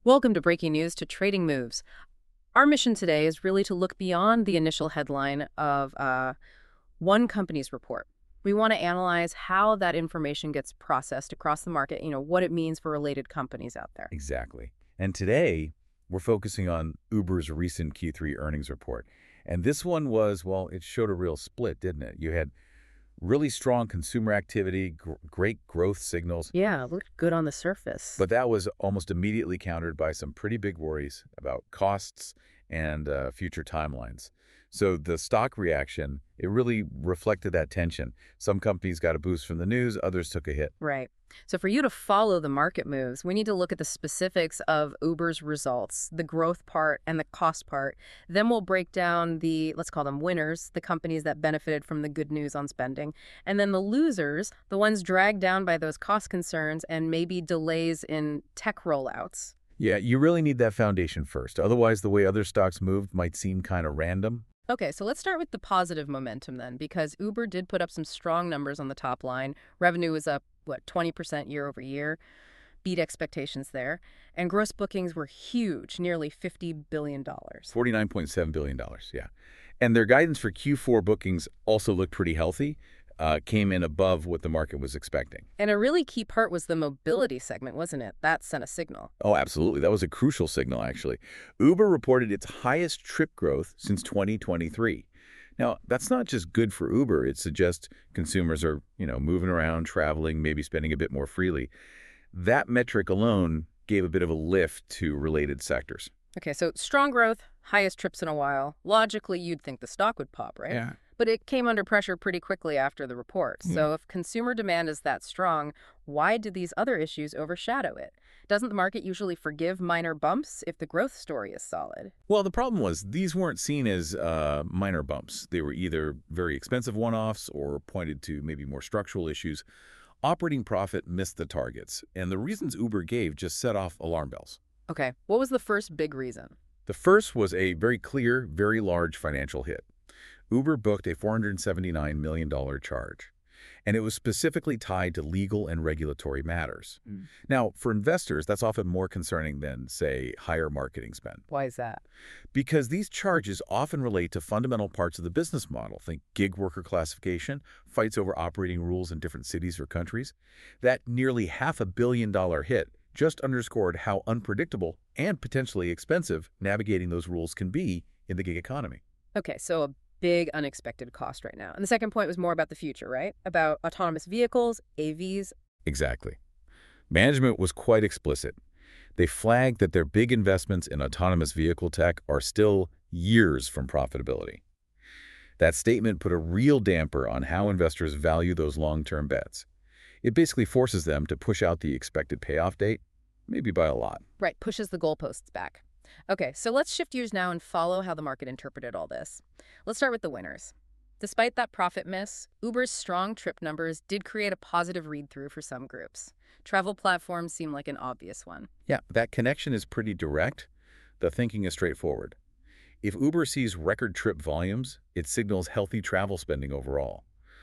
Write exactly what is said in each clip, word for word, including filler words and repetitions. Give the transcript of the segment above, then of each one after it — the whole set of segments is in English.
Welcome to Breaking News to Trading Moves. Our mission today is really to look beyond the initial headline of uh, one company's report. We want to analyze how that information gets processed across the market, you know, what it means for related companies out there. Exactly. And today, we're focusing on Uber's recent Q three earnings report. And this one was, well, it showed a real split, didn't it? You had really strong consumer activity, gr great growth signals, Yeah, it looked good on the surface. but that was almost immediately countered by some pretty big worries about costs and uh, future timelines. So the stock reaction, it really reflected that tension. Some companies got a boost from the news, others took a hit. Right. So for you to follow the market moves, we need to look at the specifics of Uber's results, the growth part and the cost part. Then we'll break down the, let's call them winners, the companies that benefited from the good news on spending. And then the losers, the ones dragged down by those cost concerns and maybe delays in tech rollouts. Yeah, you really need that foundation first. Otherwise, the way other stocks moved might seem kind of random. Okay, so let's start with the positive momentum then, because Uber did put up some strong numbers on the top line. Revenue was up, what, twenty percent year over year, beat expectations there. And gross bookings were huge, nearly fifty billion dollars. forty-nine point seven billion dollars, yeah. And their guidance for Q four bookings also looked pretty healthy, uh, came in above what the market was expecting. And a really key part was the mobility segment, wasn't it? That sent a signal. Oh, absolutely. That was a crucial signal, actually. Uber reported its highest trip growth since twenty twenty-three. Now, that's not just good for Uber. It suggests consumers are, you know, moving around, traveling, maybe spending a bit more freely. That metric alone gave a bit of a lift to related sectors. Okay, so strong growth, highest trips in a while. Logically, you'd think the stock would pop, right? Yeah. But it came under pressure pretty quickly after the report. So if consumer demand is that strong, why did these other issues overshadow it? Doesn't the market usually forgive minor bumps if the growth story is solid? Well, the problem was these weren't seen as uh, minor bumps. They were either very expensive one-offs or pointed to maybe more structural issues. Operating profit missed the targets, and the reasons Uber gave just set off alarm bells. Okay, what was the first big reason? The first was a very clear, very large financial hit. Uber booked a four hundred seventy-nine million dollars charge, and it was specifically tied to legal and regulatory matters. Mm. Now, for investors, that's often more concerning than, say, higher marketing spend, Why is that? because these charges often relate to fundamental parts of the business model. Think gig worker classification, fights over operating rules in different cities or countries. That nearly half a billion dollar hit just underscored how unpredictable and potentially expensive navigating those rules can be in the gig economy. Okay, so a big unexpected cost right now. And the second point was more about the future, right? About autonomous vehicles, A Vs. Exactly. Management was quite explicit. They flagged that their big investments in autonomous vehicle tech are still years from profitability. That statement put a real damper on how investors value those long-term bets. It basically forces them to push out the expected payoff date, maybe by a lot. Right, pushes the goalposts back. Okay, so let's shift gears now and follow how the market interpreted all this. Let's start with the winners. Despite that profit miss, Uber's strong trip numbers did create a positive read-through for some groups. Travel platforms seem like an obvious one. Yeah, that connection is pretty direct. The thinking is straightforward. If Uber sees record trip volumes, it signals healthy travel spending overall.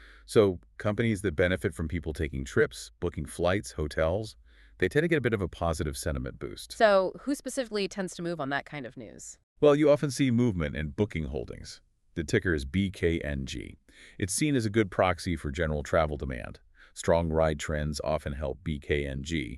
So companies that benefit from people taking trips, booking flights, hotels, they tend to get a bit of a positive sentiment boost. So who specifically tends to move on that kind of news? Well, you often see movement in booking holdings. The ticker is B K N G. It's seen as a good proxy for general travel demand. Strong ride trends often help B K N G.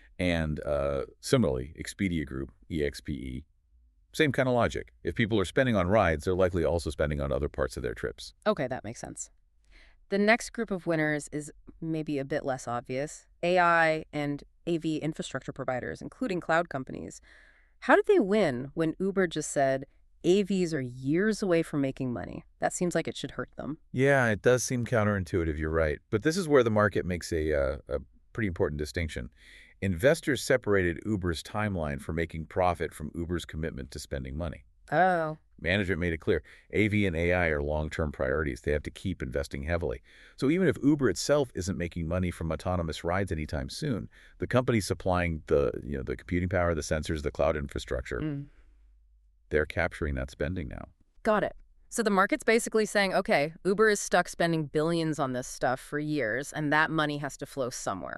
And uh, similarly, Expedia Group, E X P E. Same kind of logic. If people are spending on rides, they're likely also spending on other parts of their trips. Okay, that makes sense. The next group of winners is maybe a bit less obvious. A I and A V infrastructure providers, including cloud companies. How did they win when Uber just said A Vs are years away from making money? That seems like it should hurt them. Yeah, it does seem counterintuitive, you're right. But this is where the market makes a, uh, a pretty important distinction. Investors separated Uber's timeline for making profit from Uber's commitment to spending money. Oh. Management made it clear A V and A I are long-term priorities. They have to keep investing heavily. So even if Uber itself isn't making money from autonomous rides anytime soon, the company supplying the, you know, the computing power, the sensors, the cloud infrastructure, Mm. they're capturing that spending now. Got it. So the market's basically saying, okay, Uber is stuck spending billions on this stuff for years, and that money has to flow somewhere.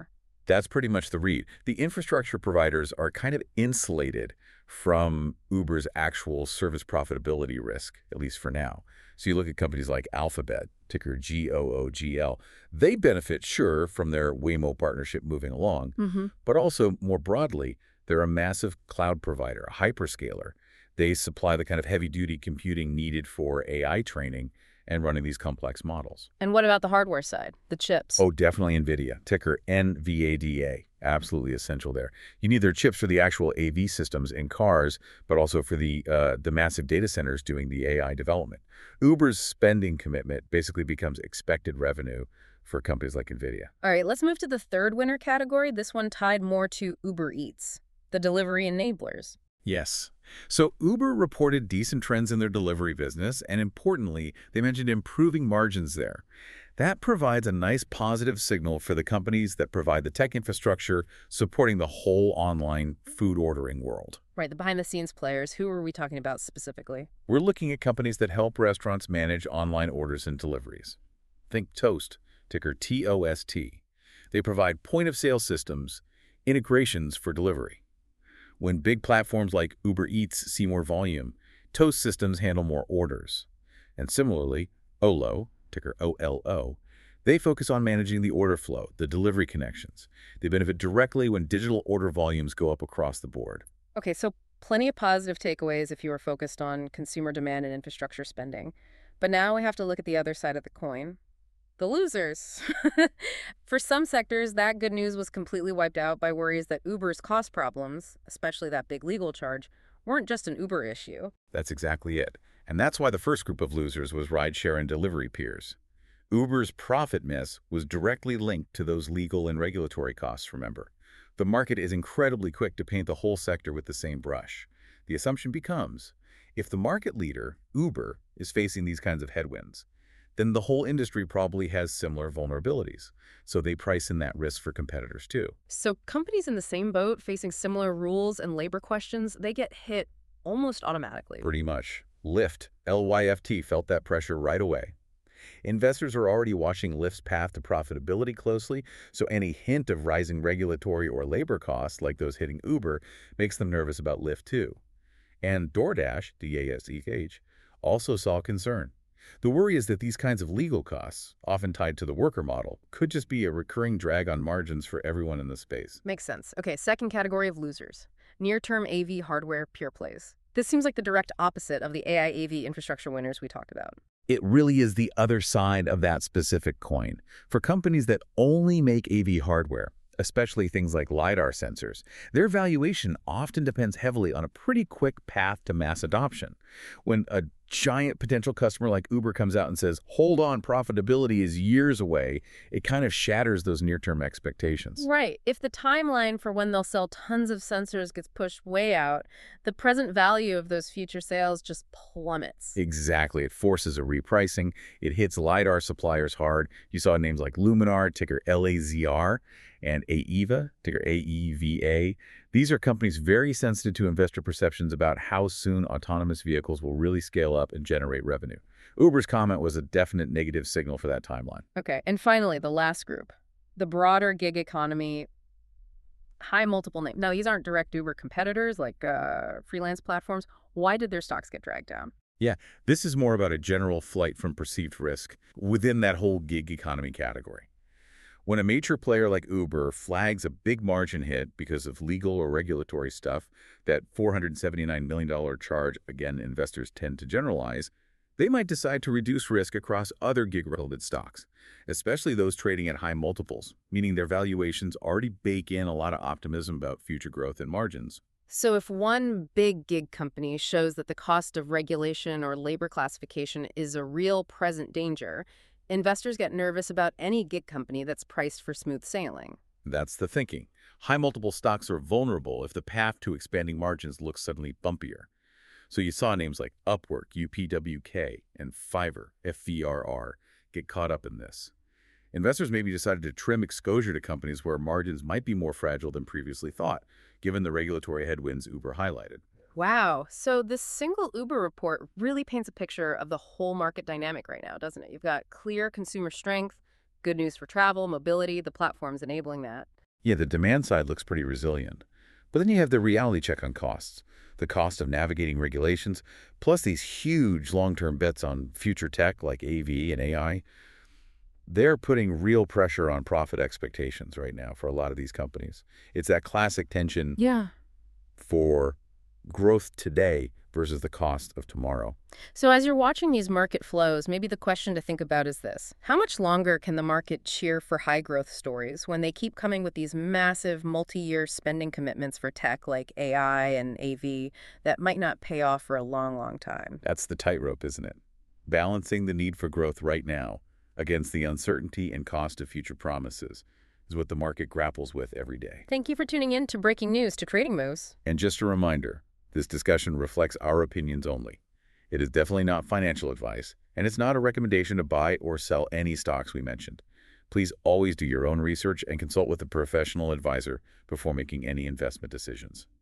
That's pretty much the read. The infrastructure providers are kind of insulated from Uber's actual service profitability risk, at least for now. So you look at companies like Alphabet, ticker G O O G L. They benefit, sure, from their Waymo partnership moving along, Mm-hmm. but also more broadly, they're a massive cloud provider, a hyperscaler. They supply the kind of heavy-duty computing needed for A I training and running these complex models. And what about the hardware side, the chips? Oh, definitely NVIDIA, ticker N V A D A. Absolutely essential there. You need their chips for the actual A V systems in cars, but also for the uh, the massive data centers doing the A I development. Uber's spending commitment basically becomes expected revenue for companies like NVIDIA. All right, let's move to the third winner category. This one tied more to Uber Eats, the delivery enablers. Yes. So Uber reported decent trends in their delivery business, and importantly, they mentioned improving margins there. That provides a nice positive signal for the companies that provide the tech infrastructure supporting the whole online food ordering world. Right, the behind-the-scenes players. Who are we talking about specifically? We're looking at companies that help restaurants manage online orders and deliveries. Think Toast, ticker T O S T. They provide point-of-sale systems, integrations for delivery. When big platforms like Uber Eats see more volume, Toast systems handle more orders. And similarly, Olo, ticker O L O, they focus on managing the order flow, the delivery connections. They benefit directly when digital order volumes go up across the board. Okay, so plenty of positive takeaways if you are focused on consumer demand and infrastructure spending. But now we have to look at the other side of the coin. The losers. For some sectors, that good news was completely wiped out by worries that Uber's cost problems, especially that big legal charge, weren't just an Uber issue. That's exactly it. And that's why the first group of losers was rideshare and delivery peers. Uber's profit miss was directly linked to those legal and regulatory costs, remember. The market is incredibly quick to paint the whole sector with the same brush. The assumption becomes, if the market leader, Uber, is facing these kinds of headwinds, then the whole industry probably has similar vulnerabilities. So they price in that risk for competitors too. So companies in the same boat facing similar rules and labor questions, they get hit almost automatically. Pretty much. Lyft, L Y F T, felt that pressure right away. Investors are already watching Lyft's path to profitability closely, so any hint of rising regulatory or labor costs, like those hitting Uber, makes them nervous about Lyft too. And DoorDash, D A S E H, also saw concern. The worry is that these kinds of legal costs, often tied to the worker model, could just be a recurring drag on margins for everyone in the space. Makes sense. Okay, second category of losers. Near-term A V hardware pure plays. This seems like the direct opposite of the A I A V infrastructure winners we talked about. It really is the other side of that specific coin. For companies that only make A V hardware, especially things like LiDAR sensors, their valuation often depends heavily on a pretty quick path to mass adoption. When a giant potential customer like Uber comes out and says, hold on, profitability is years away, it kind of shatters those near-term expectations. Right. If the timeline for when they'll sell tons of sensors gets pushed way out, the present value of those future sales just plummets. Exactly. It forces a repricing. It hits LiDAR suppliers hard. You saw names like Luminar, ticker L A Z R, and AEVA, ticker A E V A. These are companies very sensitive to investor perceptions about how soon autonomous vehicles will really scale up and generate revenue. Uber's comment was a definite negative signal for that timeline. Okay, and finally, the last group, the broader gig economy, high multiple name. Now, these aren't direct Uber competitors like uh, freelance platforms. Why did their stocks get dragged down? Yeah, this is more about a general flight from perceived risk within that whole gig economy category. When a major player like Uber flags a big margin hit because of legal or regulatory stuff, that four hundred seventy-nine million dollars charge, again, investors tend to generalize, they might decide to reduce risk across other gig-related stocks, especially those trading at high multiples, meaning their valuations already bake in a lot of optimism about future growth and margins. So if one big gig company shows that the cost of regulation or labor classification is a real present danger, investors get nervous about any gig company that's priced for smooth sailing. That's the thinking. High multiple stocks are vulnerable if the path to expanding margins looks suddenly bumpier. So you saw names like Upwork, U P W K, and Fiverr, F V R R, get caught up in this. Investors maybe decided to trim exposure to companies where margins might be more fragile than previously thought, given the regulatory headwinds Uber highlighted. Wow. So this single Uber report really paints a picture of the whole market dynamic right now, doesn't it? You've got clear consumer strength, good news for travel, mobility, the platforms enabling that. Yeah, the demand side looks pretty resilient. But then you have the reality check on costs, the cost of navigating regulations, plus these huge long-term bets on future tech like A V and A I. They're putting real pressure on profit expectations right now for a lot of these companies. It's that classic tension Yeah. for growth today versus the cost of tomorrow. So as you're watching these market flows, maybe the question to think about is this. How much longer can the market cheer for high growth stories when they keep coming with these massive multi-year spending commitments for tech like A I and A V that might not pay off for a long, long time? That's the tightrope, isn't it? Balancing the need for growth right now against the uncertainty and cost of future promises is what the market grapples with every day. Thank you for tuning in to Breaking News to Trading Moves. And just a reminder, this discussion reflects our opinions only. It is definitely not financial advice, and it's not a recommendation to buy or sell any stocks we mentioned. Please always do your own research and consult with a professional advisor before making any investment decisions.